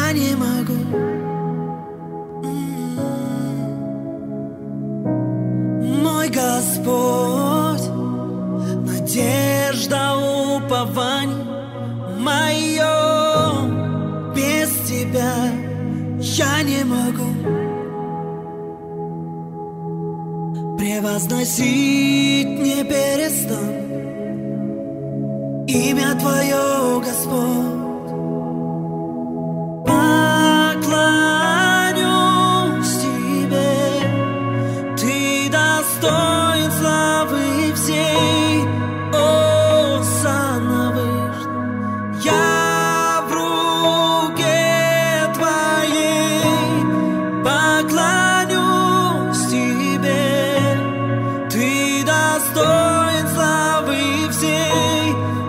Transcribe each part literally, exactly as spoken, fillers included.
я не могу. Мой Господь, надежда, упование мое, без Тебя я не могу. Превозносить не перестану имя Твое, Господь. Поклонюсь Тебе, Ты достоин славы всей, осанна вышла. Я в руке Твоей, поклонюсь Тебе, Ты достоин славы всей,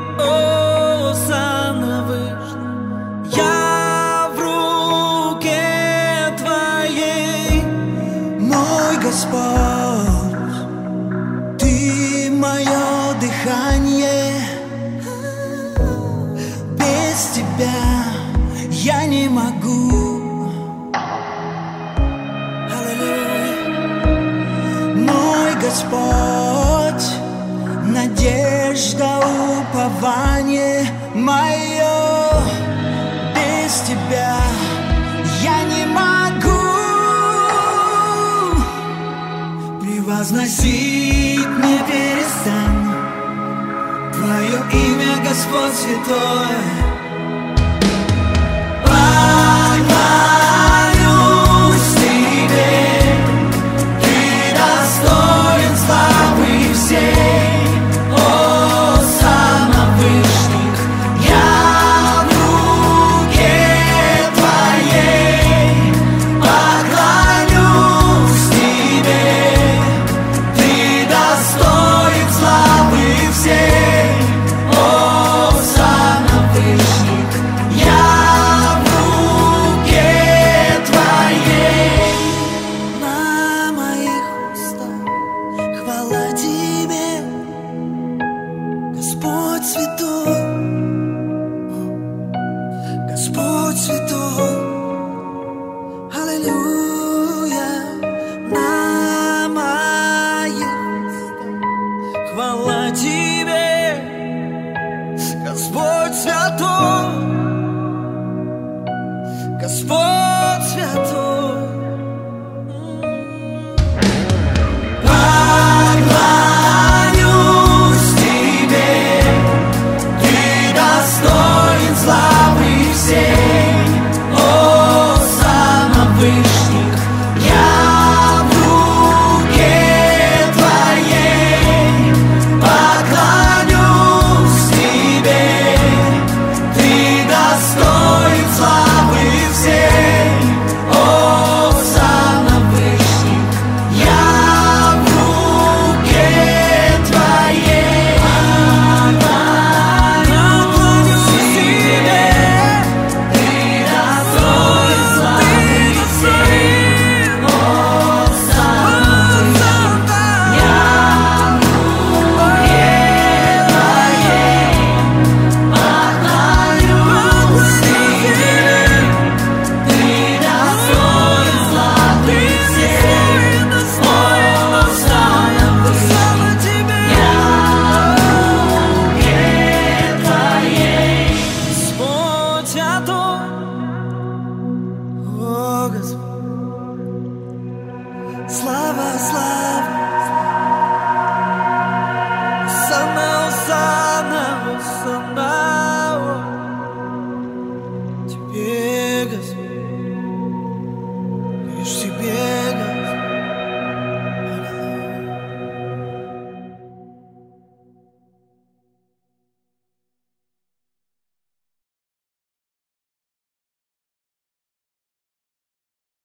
осанна вышла. Я в руке Твоей, мой Господь, Ты мое дыхание, без Тебя я не могу. Аллилуйя. Мой Господь, надежда, упование мое, без Тебя я не могу. Превозносить не перестану Твое имя, Господь святой. Поклонюсь Тебе, Ты достоин славы всей, осанна вышних. Я в руке Твоей, поклонюсь Тебе, Ты достоин славы всей, осанна вышних. Я в руке Твоей, на моих устах хвала Тебе, Господь святой, Господь святой. Аллилуйя. На моих устах хвала Тебе,